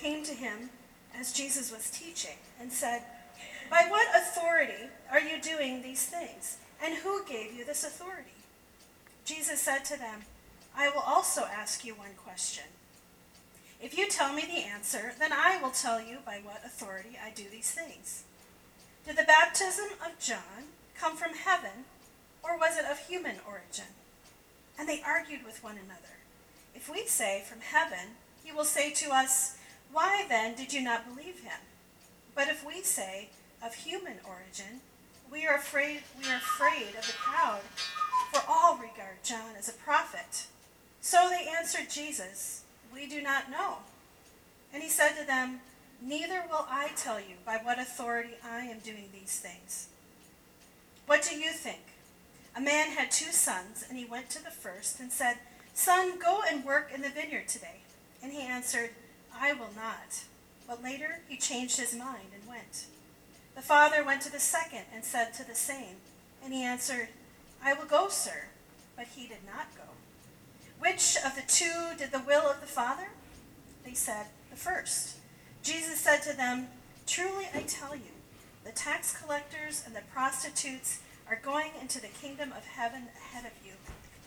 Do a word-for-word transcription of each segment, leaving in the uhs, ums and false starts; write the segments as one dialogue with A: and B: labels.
A: came to him as Jesus was teaching and said, "By what authority are you doing these things? And who gave you this authority?" Jesus said to them, "I will also ask you one question. If you tell me the answer, then I will tell you by what authority I do these things. Did the baptism of John come from heaven, or was it of human origin?" And they argued with one another. "If we say from heaven, he will say to us, 'Why then did you not believe him?' But if we say of human origin, we are afraid we are afraid of the crowd, for all regard John as a prophet." So they answered Jesus, "We do not know." And he said to them, "Neither will I tell you by what authority I am doing these things. What do you think? A man had two sons, and he went to the first and said, 'Son, go and work in the vineyard today.' And he answered, 'I will not.' But later he changed his mind and went. The father went to the second and said to the same. And he answered, 'I will go, sir.' But he did not go. Which of the two did the will of the father?" They said, "The first." Jesus said to them, "Truly I tell you, the tax collectors and the prostitutes are going into the kingdom of heaven ahead of you.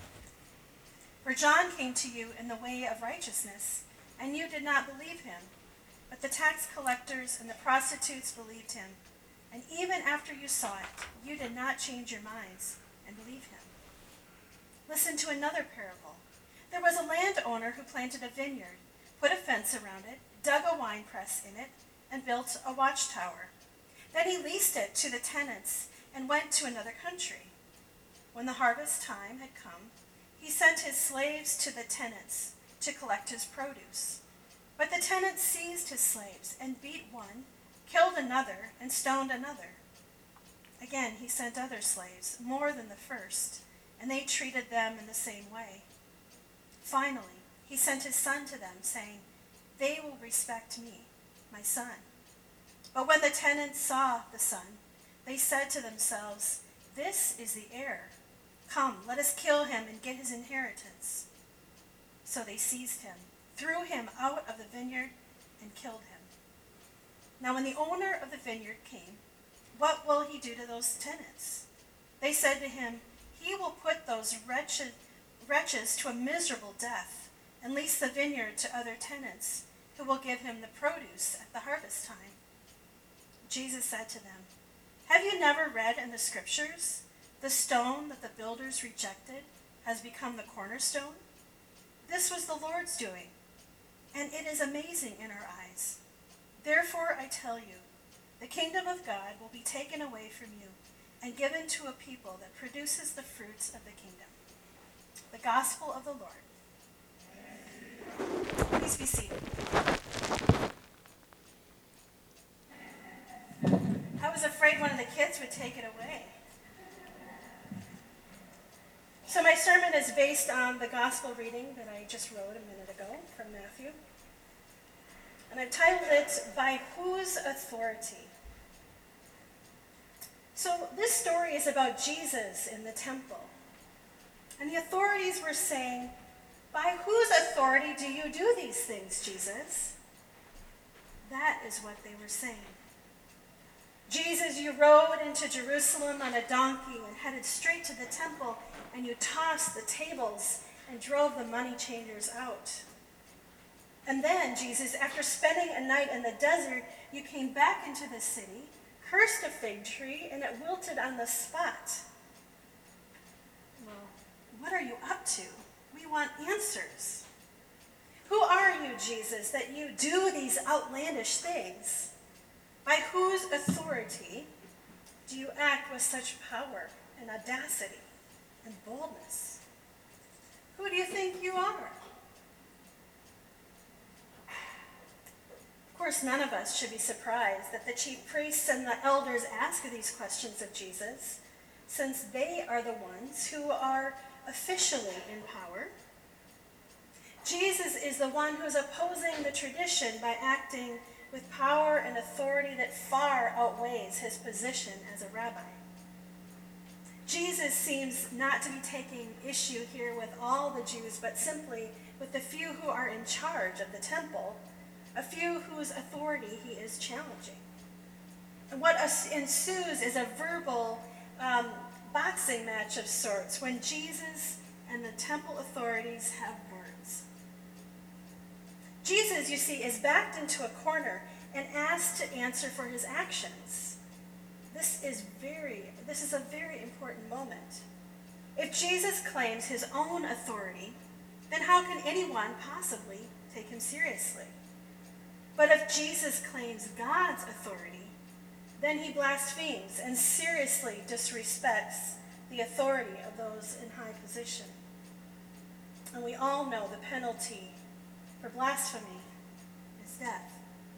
A: For John came to you in the way of righteousness, and you did not believe him. But the tax collectors and the prostitutes believed him. And even after you saw it, you did not change your minds and believe him." Listen to another parable. There was a landowner who planted a vineyard, put a fence around it, dug a winepress in it, and built a watchtower. Then he leased it to the tenants and went to another country. When the harvest time had come, he sent his slaves to the tenants to collect his produce. But the tenants seized his slaves and beat one, killed another, and stoned another. Again he sent other slaves, more than the first, and they treated them in the same way. Finally, he sent his son to them, saying, "They will respect me, my son." But when the tenants saw the son, they said to themselves, "This is the heir. Come, let us kill him and get his inheritance." So they seized him, threw him out of the vineyard, and killed him. Now when the owner of the vineyard came, what will he do to those tenants? They said to him, "He will put those wretched, wretches to a miserable death, and lease the vineyard to other tenants, who will give him the produce at the harvest time." Jesus said to them, "Have you never read in the scriptures, 'The stone that the builders rejected has become the cornerstone'? This was the Lord's doing, and it is amazing in our eyes. Therefore I tell you, the kingdom of God will be taken away from you and given to a people that produces the fruits of the kingdom." The gospel of the Lord. Please be seated. I was afraid one of the kids would take it away. So my sermon is based on the gospel reading that I just wrote a minute ago from Matthew. And I've titled it, "By Whose Authority?" So this story is about Jesus in the temple. And the authorities were saying, "By whose authority do you do these things, Jesus?" That is what they were saying. "Jesus, you rode into Jerusalem on a donkey and headed straight to the temple, and you tossed the tables and drove the money changers out. And then, Jesus, after spending a night in the desert, you came back into the city, cursed a fig tree, and it wilted on the spot. Well, what are you up to? We want answers. Who are you, Jesus, that you do these outlandish things? By whose authority do you act with such power and audacity and boldness? Who do you think you are?" Of course, none of us should be surprised that the chief priests and the elders ask these questions of Jesus, since they are the ones who are officially in power. Jesus is the one who's opposing the tradition by acting with power and authority that far outweighs his position as a rabbi. Jesus seems not to be taking issue here with all the Jews, but simply with the few who are in charge of the temple, a few whose authority he is challenging. And what ensues is a verbal um, boxing match of sorts when Jesus and the temple authorities have words. Jesus, you see, is backed into a corner and asked to answer for his actions. This is very, this is a very important moment. If Jesus claims his own authority, then how can anyone possibly take him seriously? But if Jesus claims God's authority, then he blasphemes and seriously disrespects the authority of those in high position. And we all know the penalty for blasphemy is death.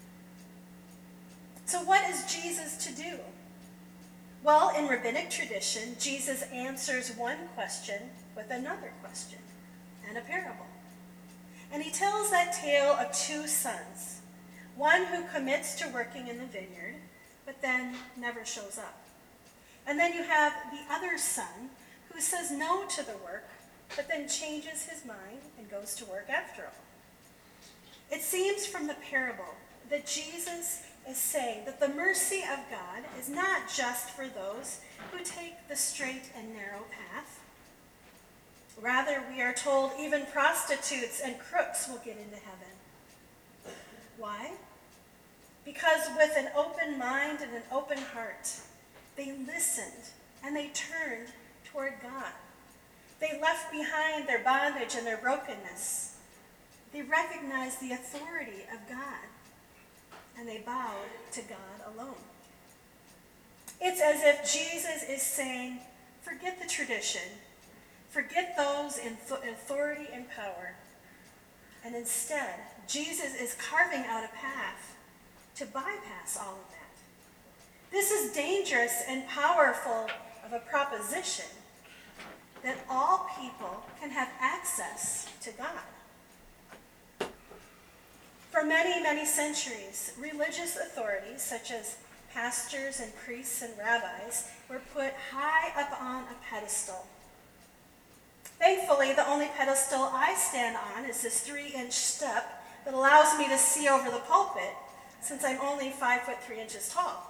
A: So what is Jesus to do? Well, in rabbinic tradition, Jesus answers one question with another question and a parable. And he tells that tale of two sons, one who commits to working in the vineyard, but then never shows up. And then you have the other son who says no to the work, but then changes his mind and goes to work after all. It seems from the parable that Jesus is saying that the mercy of God is not just for those who take the straight and narrow path. Rather, we are told even prostitutes and crooks will get into heaven. Why? Because with an open mind and an open heart, they listened and they turned toward God. They left behind their bondage and their brokenness. They recognized the authority of God, and they bowed to God alone. It's as if Jesus is saying, forget the tradition, forget those in authority and power, and instead, Jesus is carving out a path to bypass all of that. This is dangerous and powerful of a proposition that all people can have access to God. For many, many centuries, religious authorities, such as pastors and priests and rabbis, were put high up on a pedestal. Thankfully, the only pedestal I stand on is this three-inch step that allows me to see over the pulpit, since I'm only five foot three inches tall.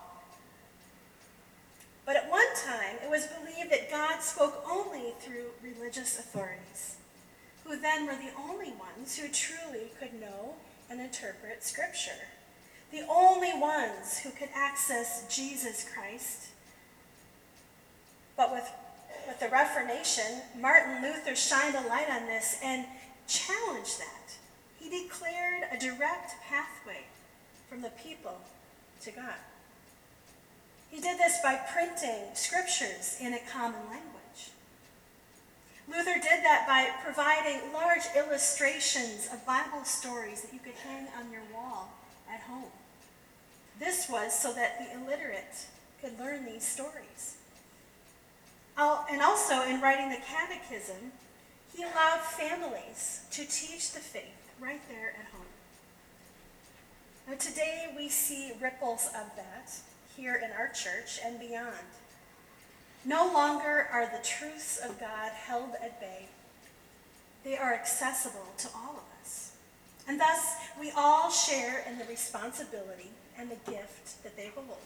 A: But at one time, it was believed that God spoke only through religious authorities, who then were the only ones who truly could know and interpret Scripture, the only ones who could access Jesus Christ. But with, with the Reformation, Martin Luther shined a light on this and challenged that. He declared a direct pathway from the people to God. He did this by printing scriptures in a common language. Luther did that by providing large illustrations of Bible stories that you could hang on your wall at home. This was so that the illiterate could learn these stories. And also in writing the Catechism, he allowed families to teach the faith right there at home. Now today we see ripples of that here in our church and beyond. No longer are the truths of God held at bay. They are accessible to all of us. And thus, we all share in the responsibility and the gift that they hold.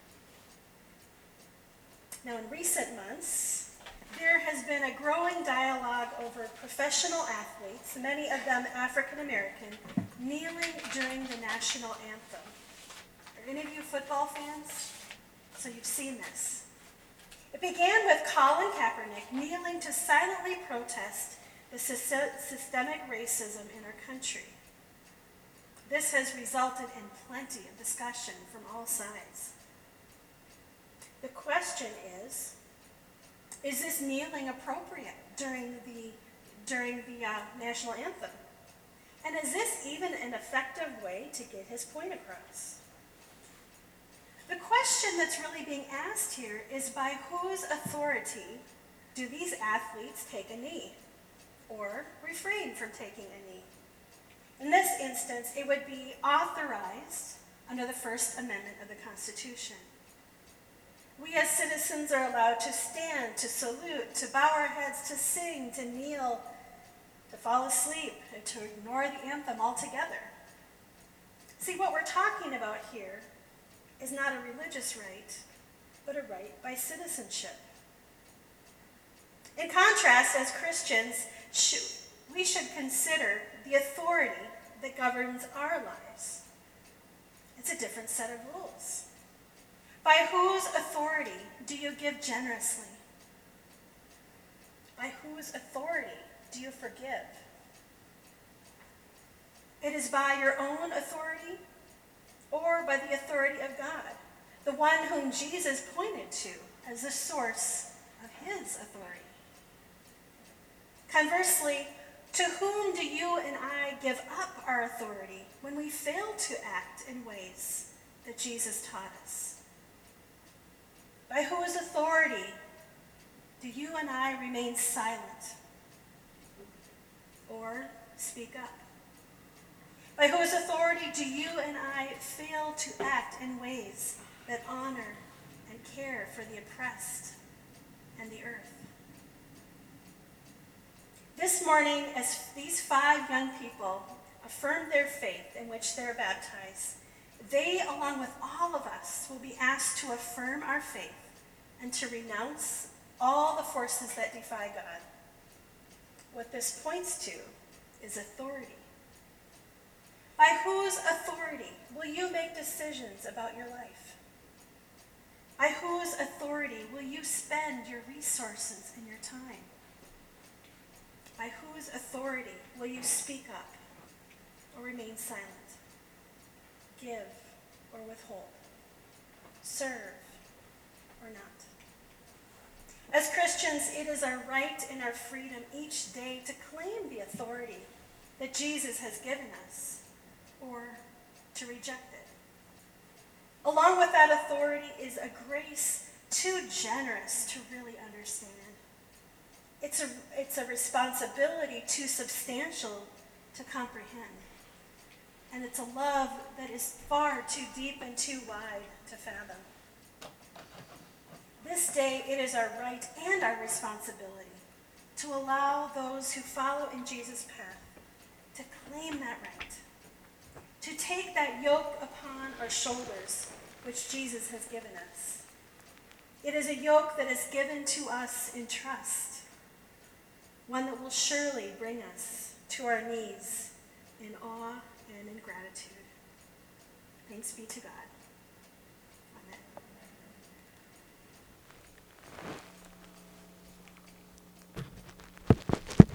A: Now, in recent months, there has been a growing dialogue over professional athletes, many of them African American, kneeling during the national anthem. Are any of you football fans? So you've seen this. It began with Colin Kaepernick kneeling to silently protest the systemic racism in our country. This has resulted in plenty of discussion from all sides. The question is, is this kneeling appropriate during the, during the uh, national anthem? And is this even an effective way to get his point across? The question that's really being asked here is, by whose authority do these athletes take a knee or refrain from taking a knee? In this instance, it would be authorized under the First Amendment of the Constitution. We as citizens are allowed to stand, to salute, to bow our heads, to sing, to kneel, to fall asleep, and to ignore the anthem altogether. See, what we're talking about here is not a religious right, but a right by citizenship. In contrast, as Christians, we should consider the authority that governs our lives. It's a different set of rules. By whose authority do you give generously? By whose authority do you forgive? It is by your own authority or by the authority of God, the one whom Jesus pointed to as the source of his authority. Conversely, to whom do you and I give up our authority when we fail to act in ways that Jesus taught us? By whose authority do you and I remain silent or speak up? By whose authority do you and I fail to act in ways that honor and care for the oppressed and the earth? This morning, as these five young people affirm their faith in which they're baptized, they, along with all of us, will be asked to affirm our faith and to renounce all the forces that defy God. What this points to is authority. By whose authority will you make decisions about your life? By whose authority will you spend your resources and your time? By whose authority will you speak up or remain silent? Give or withhold? Serve or not? As Christians, it is our right and our freedom each day to claim the authority that Jesus has given us or to reject it. Along with that authority is a grace too generous to really understand. It's a, it's a responsibility too substantial to comprehend. And it's a love that is far too deep and too wide to fathom. This day, it is our right and our responsibility to allow those who follow in Jesus' path to claim that right, to take that yoke upon our shoulders which Jesus has given us. It is a yoke that is given to us in trust, one that will surely bring us to our knees in awe and in gratitude. Thanks be to God.